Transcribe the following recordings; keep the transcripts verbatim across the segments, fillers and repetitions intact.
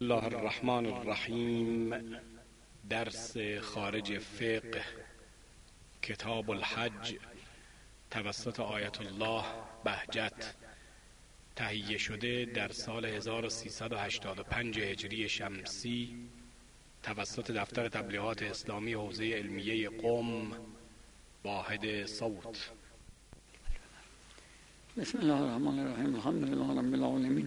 الله الرحمن الرحیم. درس خارج فقه کتاب الحج توسط آیت الله بهجت تهیه شده در سال هزار و سیصد و هشتاد و پنج هجری شمسی توسط دفتر تبلیغات اسلامی حوزه علمیه قم واحد صوت. بسم الله الرحمن الرحیم. الحمد لله رب العالمین.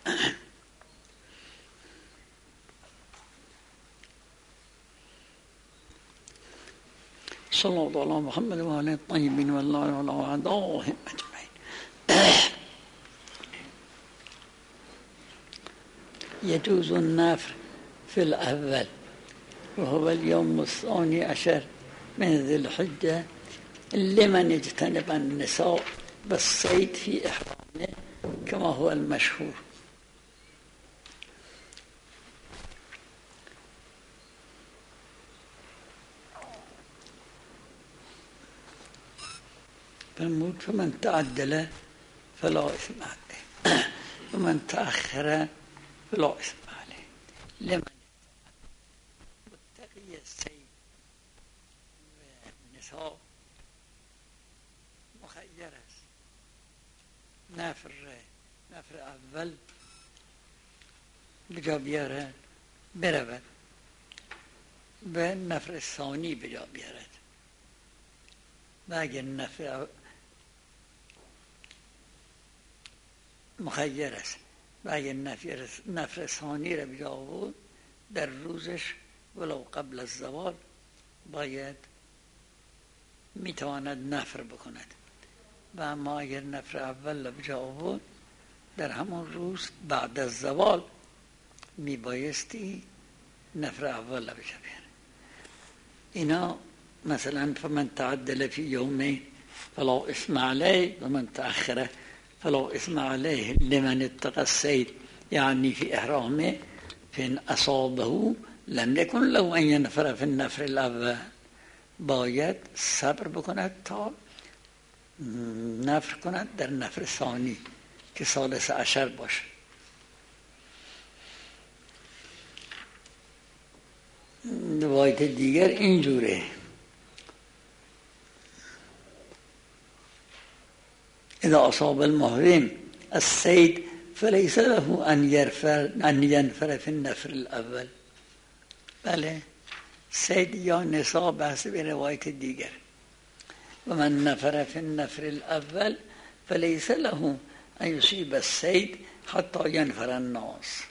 صلی الله علی محمد و آله الطیبین و الله علی اعدائهم اجمعین. يجوز النفر في الأول وهو اليوم الثاني عشر من ذي الحجة لمن اجتنب النساء بالصيد في إحرامه كما هو المشهور. فرمود فمن تعدل فلا إثم عليه ومن تأخر فلا إثم عليه. لمن متقي السيد والنساء مخير است. نفر نفر اول بجا بیارد برود و نفر ثانی بجا بیارد و اگر نفر مخیر است و اگر نفر, نفر ثانی را بجا بود در روزش ولو قبل الزوال باید میتواند نفر بکند و اما اگر نفر اول را بجا بود در همون روز بعد از زوال میبایستی نفر اول را بجا بیاره. اینا مثلا فمن تعدل فی یومین فلا اثم علیه و من تأخر فلا اثم علیه لمن اتقى الصید یعنی فی احرامه فان اصابه لم یکن له ان ینفر فی النفر الاول. باید صبر بکند تا نفر کند در نفر ثانی که ثالث عشر باشه. روایت دیگر اینجوره: اذا اصاب المحرم الصید فلیس له ان ينفر ان ينفر في النفر الاول. بله، صید یا نساء بحث به روایت دیگر. و من نفر فی النفر الاول فلیس له ان یصیب الصید حتی ینفر الناس.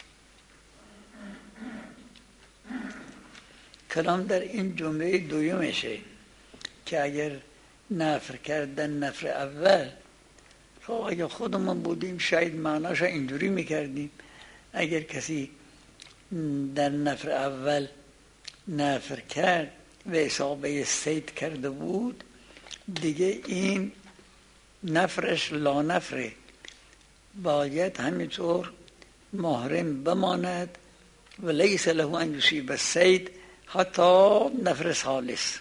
کلام در این جمله دویمشه که اگر نفر کردن نفر اول، خب اگر خودمون بودیم شاید معناش اینجوری میکردیم: اگر کسی در نفر اول نفر کرد و اصابه صید کرده بود دیگه این نفرش لا نفره، باید همینطور محرم بماند و لیس له ان یصیب الصید حتی نفر ثالث.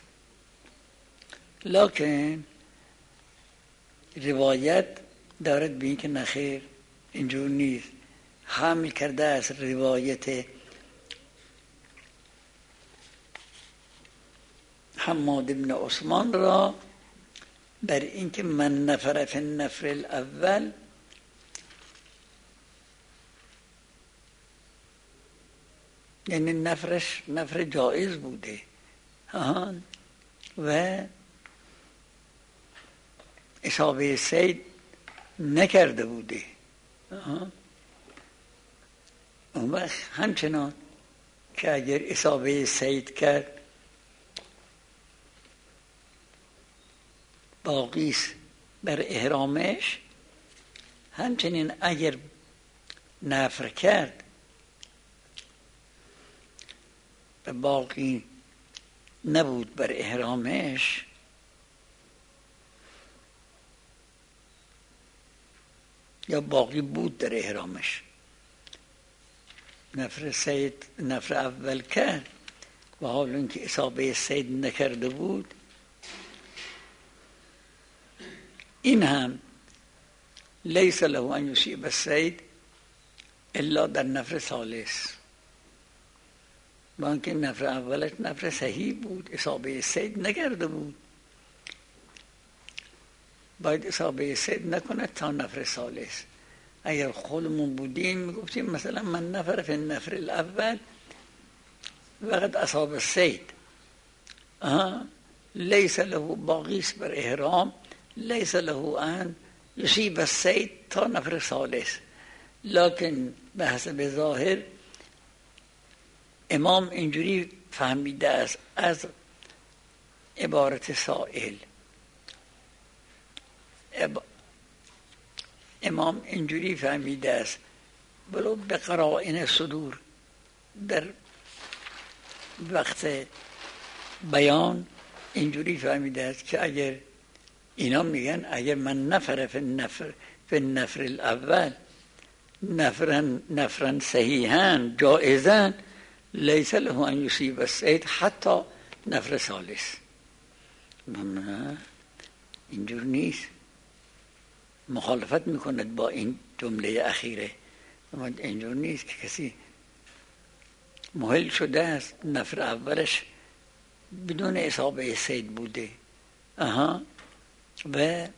لکن روایت دارد به این که نخیر اینجور نیست. حمل کرده از روایت حماد بن عثمان را بر اینکه من نفر فی النفر الاول یعنی نفرش نفر جایز بوده آهان و اصابه صید نکرده بوده. آهان اون وقت همچنان که اگر اصابه صید کرد باقیست بر احرامش، همچنین اگر نفر کرد و باقی نبود بر احرامش، یا باقی بود در احرامش، نفر صید نفر اول کرد و حال اینکه اصابه صید نکرده بود، این هم لیس له ان یصیب الصید الا در نفر ثالث. با اینکه نفر اولش نفر صحیح بود، اصابه صید نکرده بود، باید اصابه صید نکند تا نفر ثالث. اگر خودمون بودیم میگفتیم مثلا من نفر فی النفر الاول وقت اصاب الصید لیس له باقیس بر احرام، لیس له ان یصیب الصید تا نفر ثالث. لکن به حسب ظاهر امام اینجوری فهمیده است از عبارت سائل، امام اینجوری فهمیده است ولو به قرائن صدور در وقت بیان اینجوری فهمیده است که اگر اینا میگن اگر من نفر فی النفر فی النفر الاول نفرن نفرن صحیحن جائزن لیس له ان یصیب الصید حتی نفر ثالث. نه اینجور نیست، مخالفت میکند با این جمله اخیره. اینجور نیست که کسی محل شده است نفر اولش بدون اصابه صید بوده اها و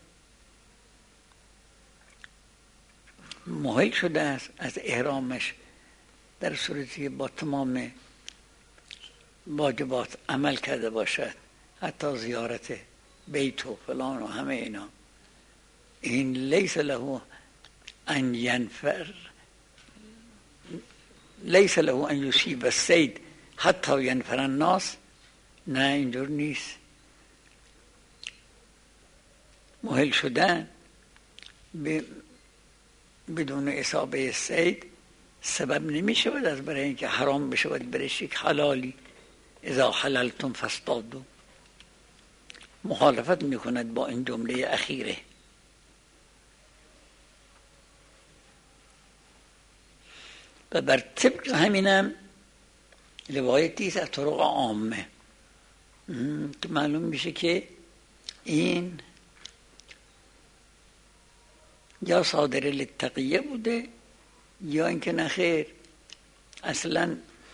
محل شده است از احرامش در صورتی با تمام واجبات عمل کرده باشد، حتی زیارت بیت و فلان و همه اینا. این لیس له ان ینفر لیس له ان یصیب الصید حتی ینفر الناس. نه اینجور نیست. محل شدن بدون اصابه صید سبب نمی شود از برای اینکه حرام بشود برش یک حلالی. اذا حللتم فاصطادوا. مخالفت میکند با این جمله اخیره. و بر طبق همینم روایتی است از طرق عامه که معلوم میشه که این یا صادر للتقیه بوده یا اینکه نخیر اصلا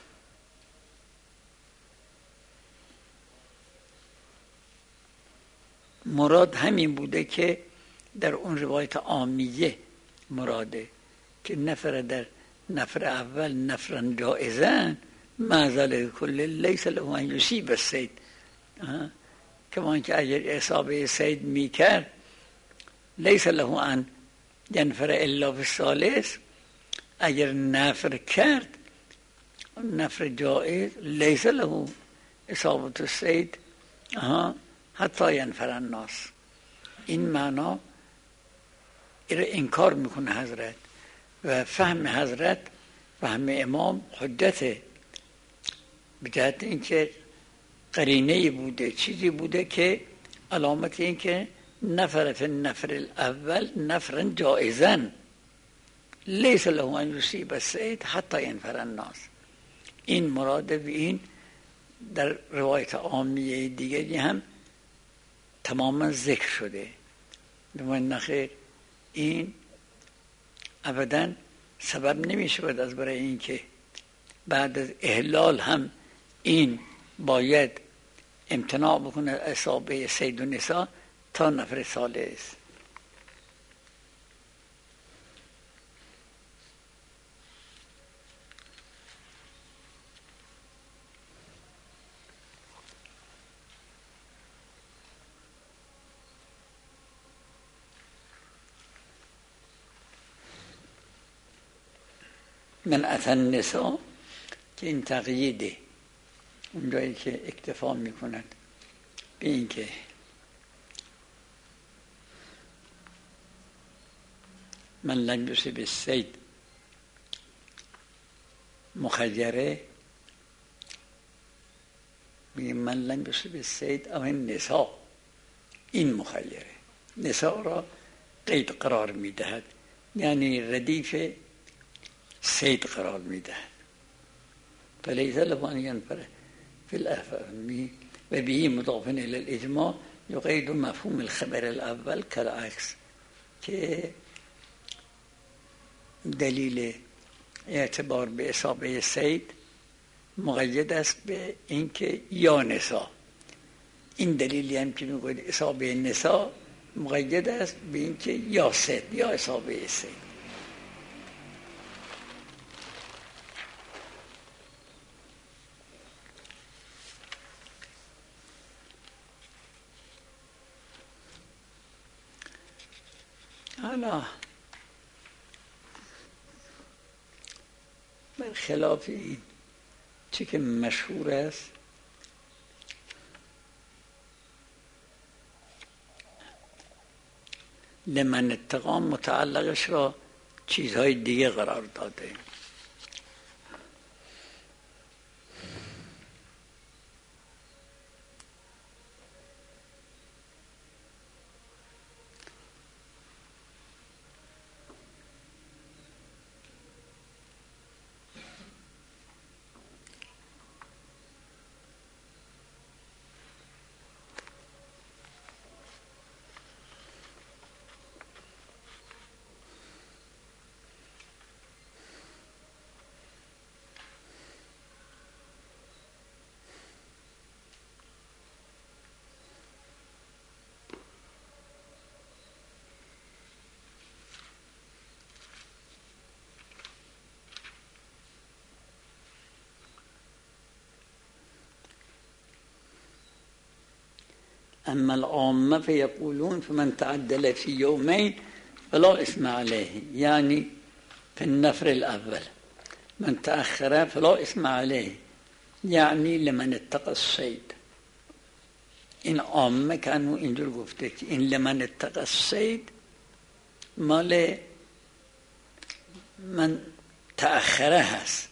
مراد همین بوده که در اون روایت عامیه مراده که نفر در نفر اول نفرن جائزن معذل کل لیس له ان یصیب الصید. کمان که اگر اصابه صید میکرد لیس له ان ینفر الا فی الثالث، اگر نفر کرد نفر جائز لیس له اصابت الصید حتی ینفر الناس. این معنا این انکار میکنه حضرت و فهم حضرت فهم امام حجته به جهت اینکه قرینه بوده، چیزی بوده که علامت این که نفر فی النفر الاول نفرا جائزن لیس له ان یصیب الصید حتی ینفر الناس. این مراد و این در روایت عامیه دیگری هم تماما ذکر شده. من نخیر این ابدا سبب نمی شود از برای این که بعد از احلال هم این باید امتناع بکنه اصابه صید و نساء تا نفر ثالث. من اتى النساء که این تقییده اونجایی که اکتفا میکند به این که من لم یصب الصید مخیره، میگه من لم یصب الصید او النساء، این مخیره نساء را قید قرار میدهد، یعنی ردیف صید قرار میدهد. فلیس له ان ینفر فی الافهمی و به مضاف الی الاجماع یقید مفهوم الخبر الاول کالعکس، که دلیل اعتبار به اصابه صید مقید است به اینکه یا نسا. این دلیلی هم که میگوید اصابه نسا مقید است به اینکه یا سید یا اصابه سید. حالا برخلاف این چی که مشهور است، لمن اتقا متعلقش را چیزهای دیگه قرار داده. اما العامه فيقولون فمن تعدل في يومين فلا اثم عليه، يعني في النفر الاول. من تأخر فلا اثم عليه، يعني لمن اتقى الصید. این عامه کنو اینجور گفته که این لمن اتقى الصید مال من تأخره هست.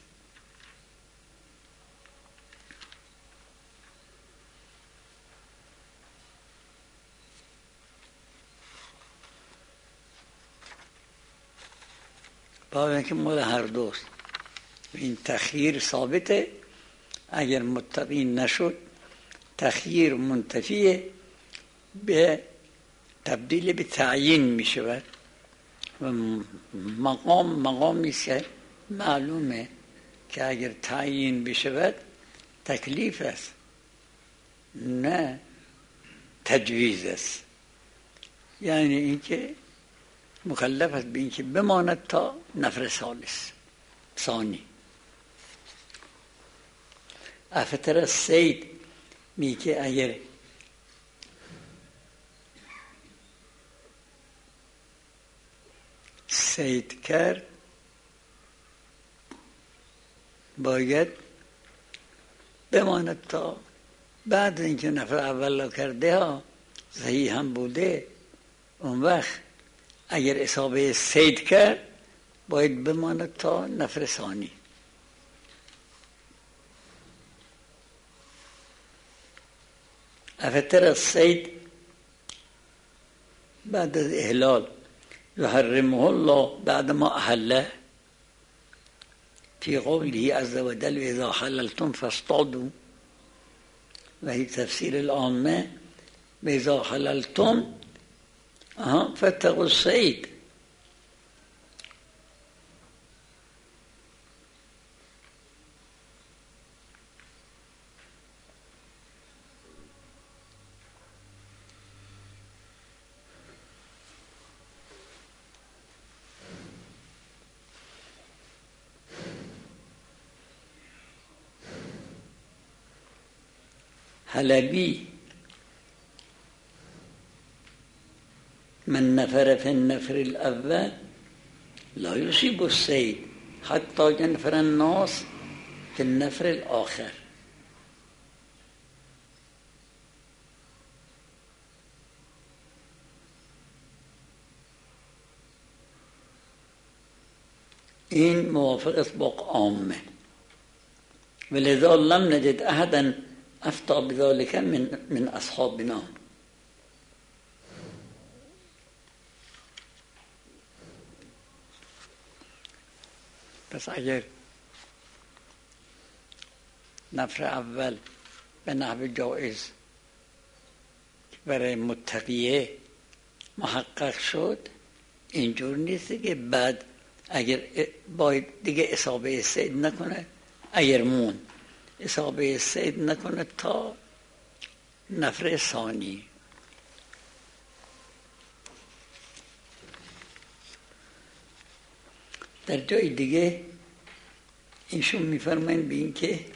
با اینکه مال هر دوست این تخییر ثابته. اگر متقی نشد تخییر منتفیه به تبدیل به تعیین می شود و مقام مقامی که معلومه که اگر تعیین بشود تکلیف است نه تجویز است. یعنی اینکه مکلف است به اینکه بماند تا نفر ثالث ثانی. افتر الصید میگه اگر صید کرد باید بماند تا بعد اینکه نفر اول را کرده ها صحیح هم بوده، اون وقت اگر اصابه صید کرد باید بماند تا نفر ثانی. افتر الصید بعد از احلال یحرمه الله بعد ما احله فی قوله عز وجل اذا حللتم فاصطادوا، و هی تفسیر العامه اذا حللتم فاتقوا الصید. حلبی من نفر في النفر الأول لا يصيب الصيد حتى ينفر الناس في النفر الآخر. این موافق است با عامه. ولذا لم نجد أحدا أفتى بذلك من من أصحابنا. پس اگر نفر اول به نحو جایز برای متقیه محقق شد، اینجور نیست که بعد اگر باید دیگه اصابه صید نکنه اگر مون اصابه صید نکنه تا نفر ثانی. در جای دیگه اینشون میفرمایند به این که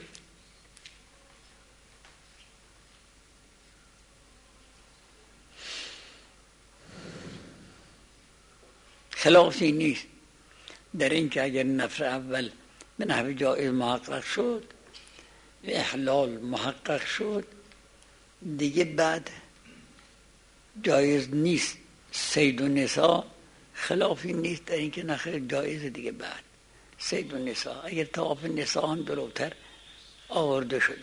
خلافی نیست در این که اگر نفر اول به نحو جایز محقق شد و احلال محقق شد دیگه بعد جایز نیست صید و نساء. خلافی نیست در این که نخیر جایز دیگه بعد صید و نساء اگر طواف نساء هم جلوتر آورده شده.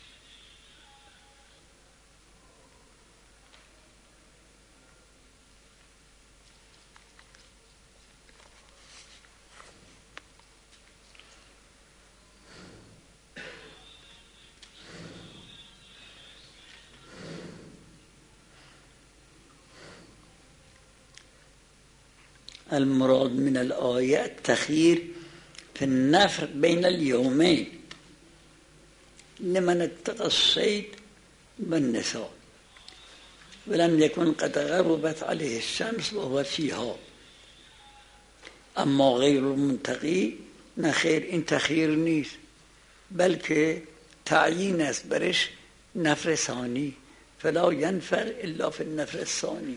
المراد من الآية التخيير في النفر بين اليومين لمن اتقى الصيد والنساء ولم يكن قد غربت عليه الشمس وهو فيها. اما غیر المنتقی نخیر این تخییر نیست بلکه تعیین است برش نفر ثانی فلا ینفر الا فی النفر الثانی.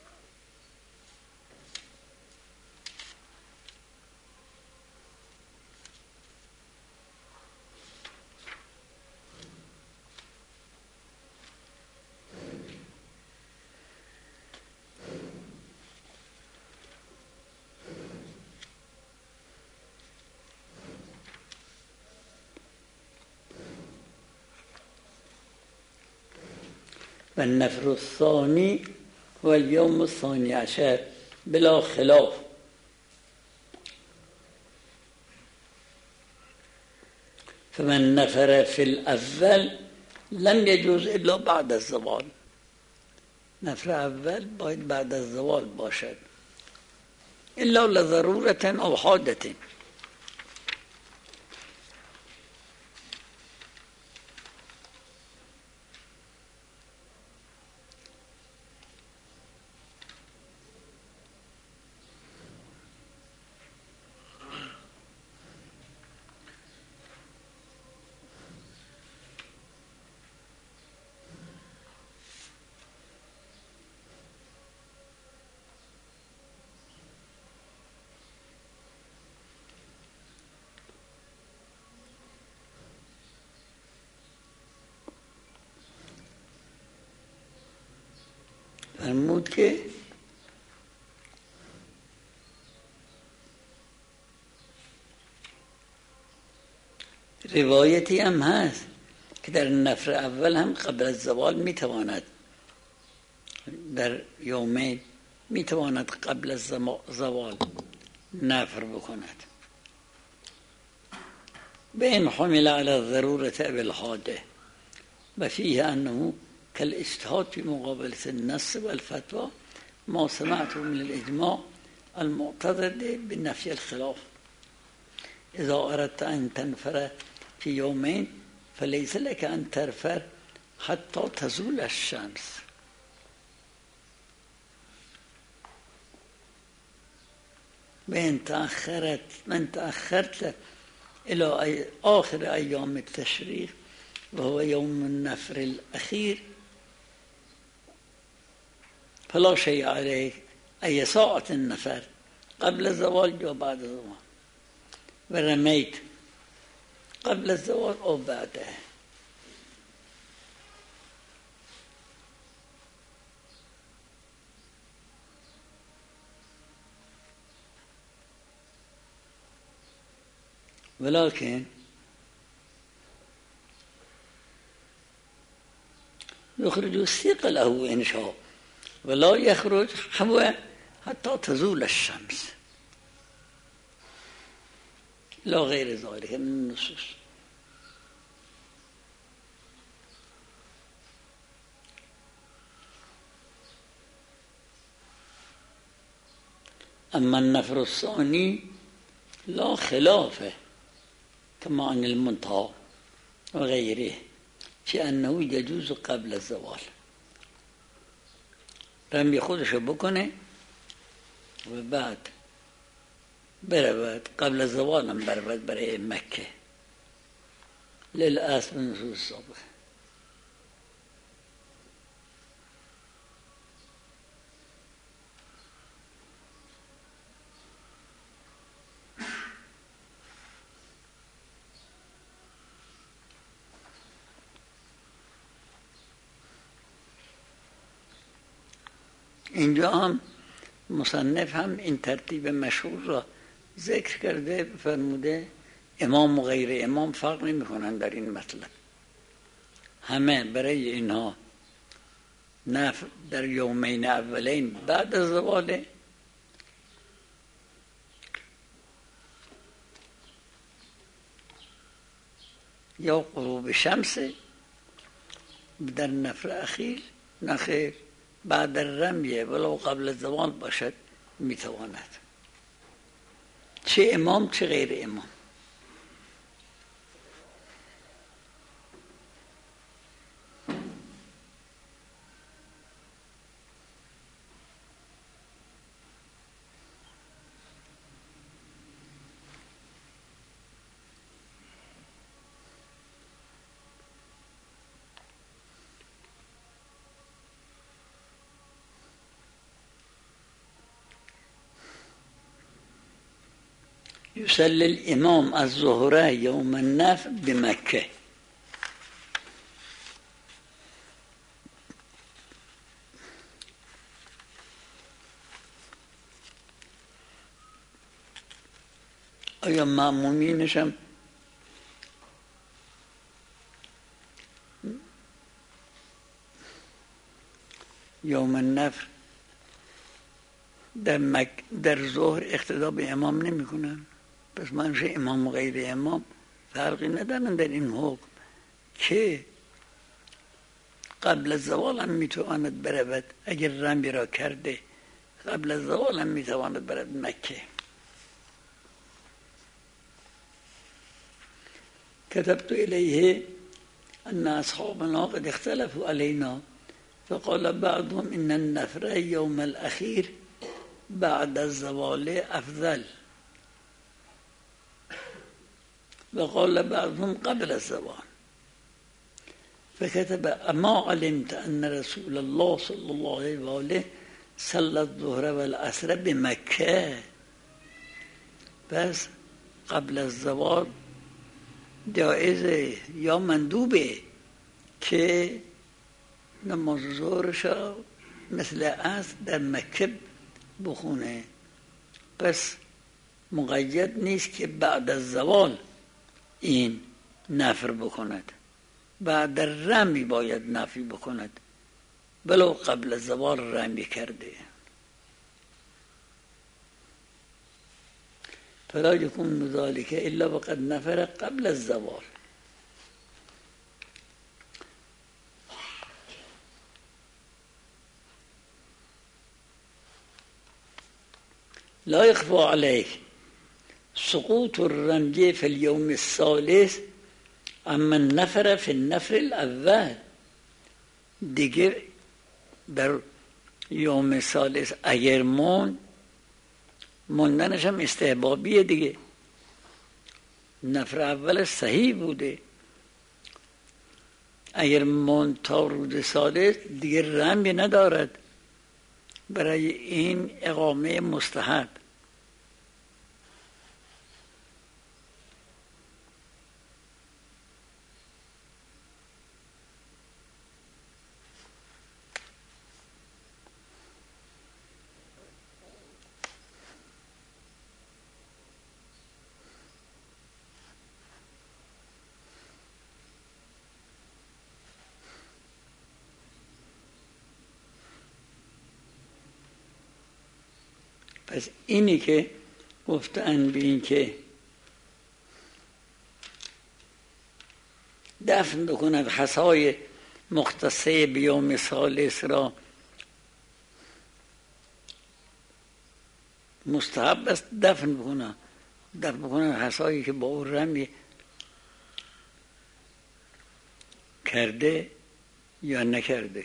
و النفر الثانی و اليوم الثانی عشر بلا خلاف. فمن نفر في الأول لم يجوز الا بعد الزوال. نفر اول باید بعد از زوال باشد الا لضرورة او حاجة. فرمود که روایتی هم هست که در نفر اول هم قبل از زوال میتواند در یومین میتواند قبل از زوال نفر بکند. به این حمل على الضرورة بالحاجة و فیه انه كالاجتهاد في مقابلة النص والفتوى ما سمعته من الإجماع المعتضد بنفي الخلاف. إذا أردت أن تنفر في يومين فليس لك أن تنفر حتى تزول الشمس. من تأخرت من تأخرت إلى آخر أيام التشريق وهو يوم النفر الأخير فلا شيء عليك أي ساعة النفر قبل الزوال أو بعد الزوال ورميت قبل الزوال أو بعده. ولكن يخرج الثقله إن شاء ولا يخرج هو حتى تزول الشمس لا غير ذلك من النصوص. أما النفر الثاني لا خلافه كما عن المنتهى و غیره که انه یجوز قبل الزوال، رمی خودشو بکنه و بعد برود قبل الزوال هم برود برای مکه للأصل نصوص سابقه. اینجا هم مصنف هم این ترتیب مشهور را ذکر کرده، فرموده امام و غیر امام فرق نمی کنن در این مطلب، همه برای اینها نفل در یومین اولین بعد از زواله یا غروب شمس، در نفل اخیر نخیر بعد الرمیه ولو قبل الزوال باشد میتواند، چه امام چه غیر امام. يصلي الإمام الظهر يوم النفر بمكة. آیا مأمومینشم یوم النفر در, مک... در ظهر اقتدا به امام نمی کنن؟ پس منشه امام و غیر امام فرقی ندارن در این حکم که قبل از زوال هم میتواند برود، اگر رمی را کرده قبل از زوال هم میتواند برود مکه. كتبت إليه أن أصحابنا قد اختلفوا علينا فقال بعضهم إن النفر يوم الأخير بعد الزوال أفضل وقال بعضهم قبل الزوال، فكتب أما علمت أن رسول الله صلى الله عليه وآله صلى الظهر والعصر بمكة، پس قبل الزوال جایزه یا مندوبه که نماز ظهرش مثل عصر در مکه بخونه، پس مقید نیست که بعد از زوال این نفر بکند، بعد در رمی باید نفی بکند بلو قبل از زوال رمی کرده. فلا يكون ذلك إلا وقد نفر قبل الزوال. لا يخفى عليه سقوط الرمي في اليوم الثالث اما النفر في النفر الاول. دیگر در یوم ثالث اگر مون موندنش هم استحبابیه دیگه، نفر اول صحیح بوده، اگر مون تا روز ثالث دیگر رمی ندارد، برای این اقامه مستحب. پس اینی که گفتن به این که دفن بکند حصای مختصه بیوم ثالث را مستحب است دفن بکنه، دفن بکنه حصایی که با او رمی کرده یا نکرده.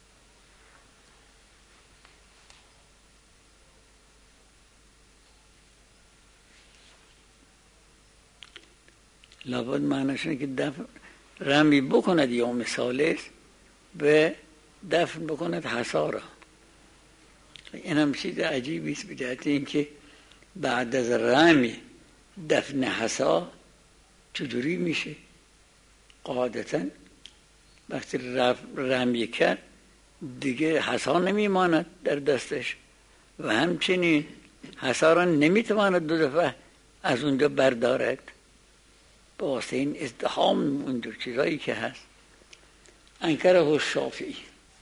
لابد معنیش اینه که دفن رمی بکند یوم ثالث به دفن بکند حصا را. این هم چیز عجیبی است به جهت اینکه بعد از رمی دفن حصا چجوری میشه؟ قاعدتا وقتی رمی کرد دیگه حصا نمیماند در دستش و همچنین حصا را نمیتواند دو دفعه از اونجا بردارد با واسه این ازدحام اونجور چیزایی که هست. انکره الشافعی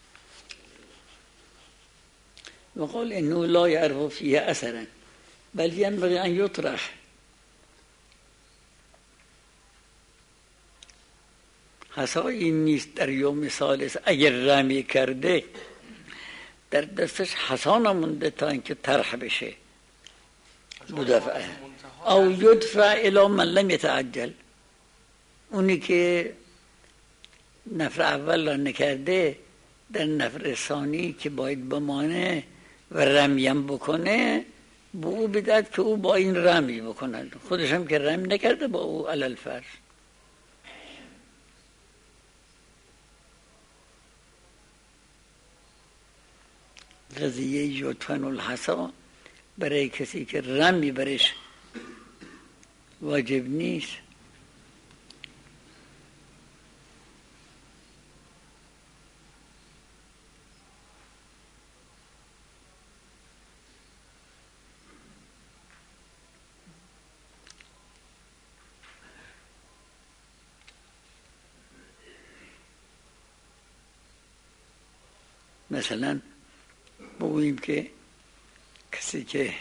و قال انه لا یعرف فیه اثرا بل ینبغی ان یطرح. حصایی نیست در یوم ثالث اگر رمی کرده در دستش حصا نمونده تا اینکه طرح بشه دو دفعه. او یدفع الی من لم یتعجل، اونی که نفر اول را نکرده در نفر ثانی که باید بمانه و رمیم بکنه با او بدهد که او با این رمی بکند، خودش هم که رمی نکرده با او علی الفرض. قضیه یدفن الحصا برای کسی که رمی برش واجب نیست مثلا بگوییم که کسی که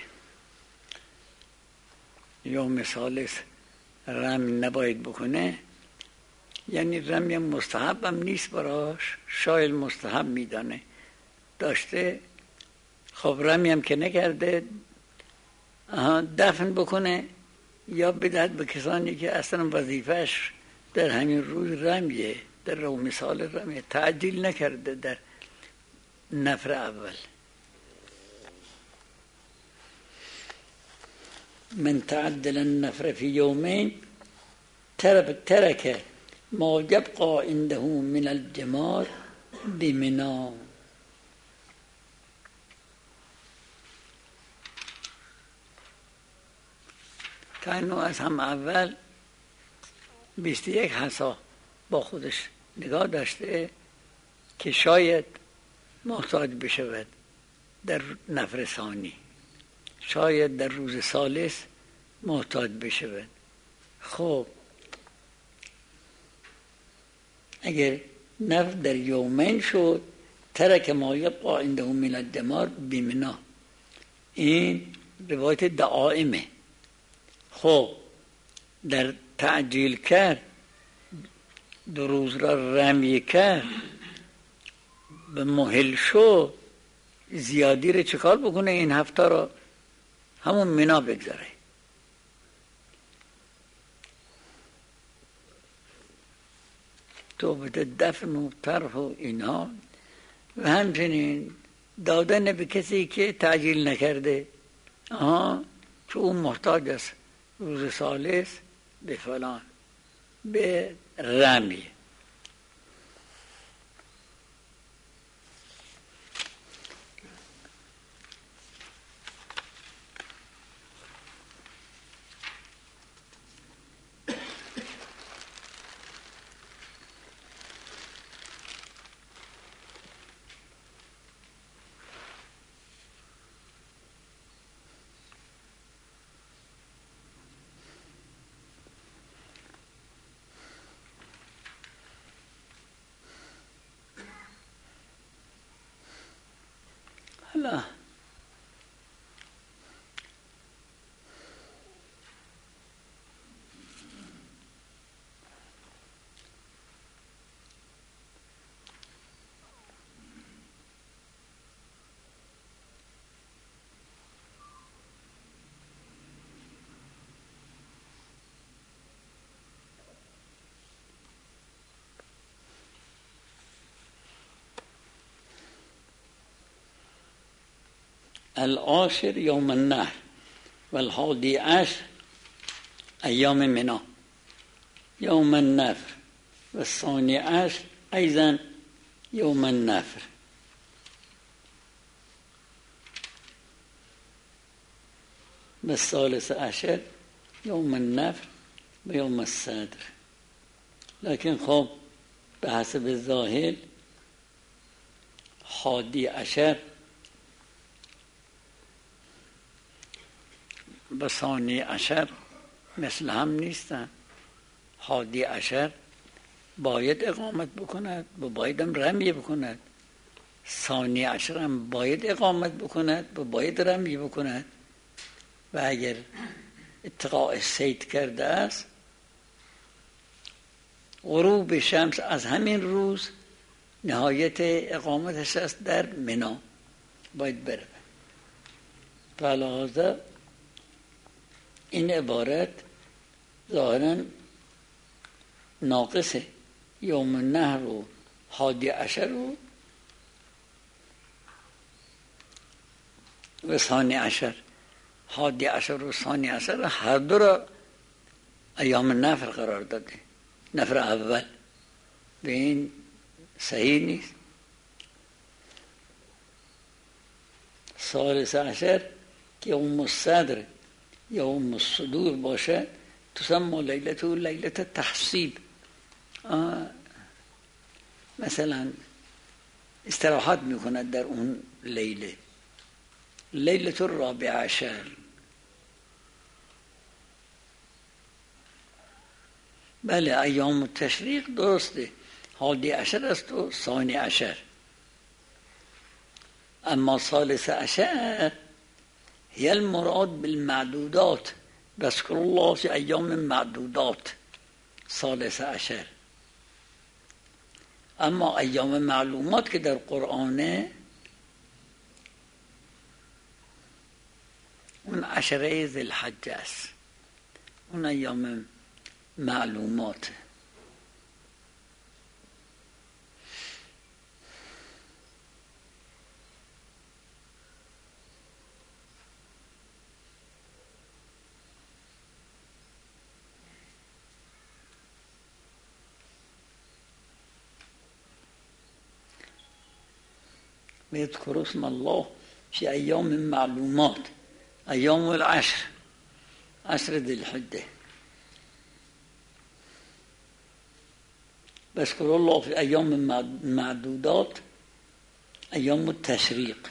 یوم ثالث رمی نباید بکنه، یعنی رمی مستحب هم نیست براش، شاید مستحب میدانه داشته، خب رمی هم که نکرده دفن بکنه یا بدهد به کسانی که اصلا وظیفهش در همین روز رمیه، در یوم ثالث رمیه، تعجیل نکرده در نفر اول. من تعدل النفر في يومين ترك ما يبقى عنده من الجمار بمنى. کانو از هم اول بیست و یک حصا با خودش نگاه داشته که شاید محتاج بشود در نفر ثانی، شاید در روز ثالث محتاج بشود. خب اگر نفر در یومین شد ترک ما یبقى عنده من الجمار بمنى، این روایت دعائمه. خب در تعجیل کرد دو روز را رمی کرد به محل شد، زیادی رو چکار بکنه؟ این هفته را همون منا بگذاره. توبه دفن و طرح و اینها و همچنین دادن به کسی که تعجیل نکرده، آها که اون محتاج است روز ثالث به فلان به رمی. العاشر یوم النحر و الحادی عشر ایام منی یوم النفر و الثانی عشر ایضا یوم النفر. و الثالث عشر یوم النفر و یوم الصدر. لكن خب به حسب ظاهر حادی عشر و ثانی عشر مثل هم نیستن. حادی عشر باید اقامت بکند و باید هم رمی بکند. ثانی عشر هم باید اقامت بکند و باید رمی بکند. و اگر اتقاء صید کرده است غروب شمس از همین روز نهایت اقامتش است در منی باید بره. فلذا این عبارت ظاهراً ناقصه. یوم النحر و حادی عشر و و ثانی عشر. حادی عشر و ثانی عشر هر دو را ایام نفر قرار داده. نفر اول به این صحیح نیست. ثالث عشر که یوم الصدر یوم الصدور باشه تسمى لیلت و لیلت تحصیب. مثلا استراحت میکند در اون لیله. لیلت الرابع عشر. بله ایام التشریق درسته حادی عشر است و ثانی عشر. اما ثالث عشر هي المراد بالمعدودات. بذكر الله في ایام معدودات ثالث عشر. اما ایام معلومات که در قرآنه اون عشره ذی الحجه است. اون ایام معلومات. يذكر اسم الله في أيام معلومات أيام العشر عشر ذي الحجة. بذكر الله في أيام معدودات أيام التشريق.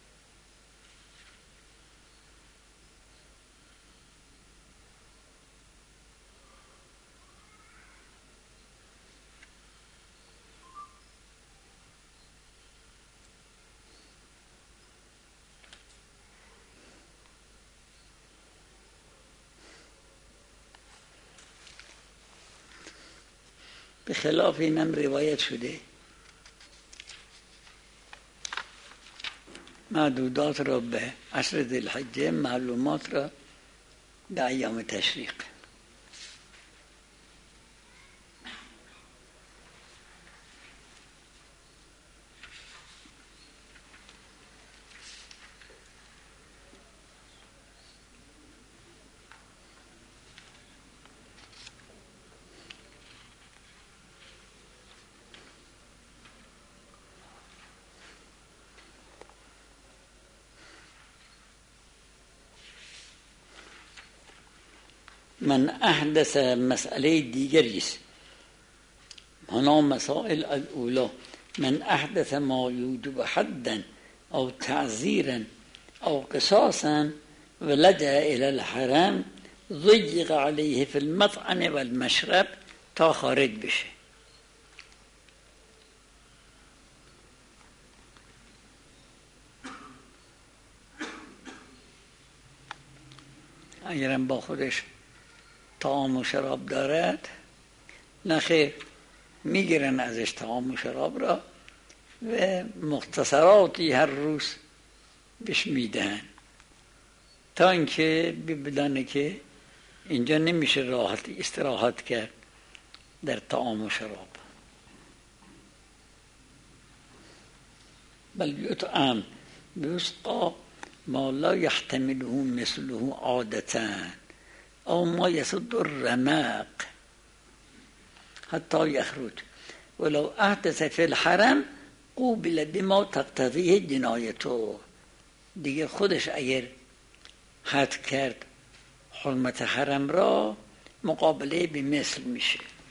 به خلاف اینم روایت شده معدودات را به عشر ذی الحجه، معلومات را به ایام تشریق. من احدث مسئله دیگری است. هنا مسائل الاولا من احدث ما یوجب حدا او تعزیرا او قصاصا ولجأ الى الحرم ضيق عليه في المطعم والمشرب تا خارج بشه. اگرم با خودش طعام و شراب دارد نخیر میگیرن ازش طعام و شراب را و مختصراتی هر روز بهش میدهن تا اینکه بدانه که اینجا نمیشه راحت استراحت کرد در طعام و شراب. بل یطعم بیسقا ما لا يحتمله مثله عادتا او ما يسد الرمق حتی یخرج ولو احدث فی الحرم قوبل بما تقتضیه جنایته. دیگه خودش اگر حد کرد حرمت حرم را مقابله به مثل میشه.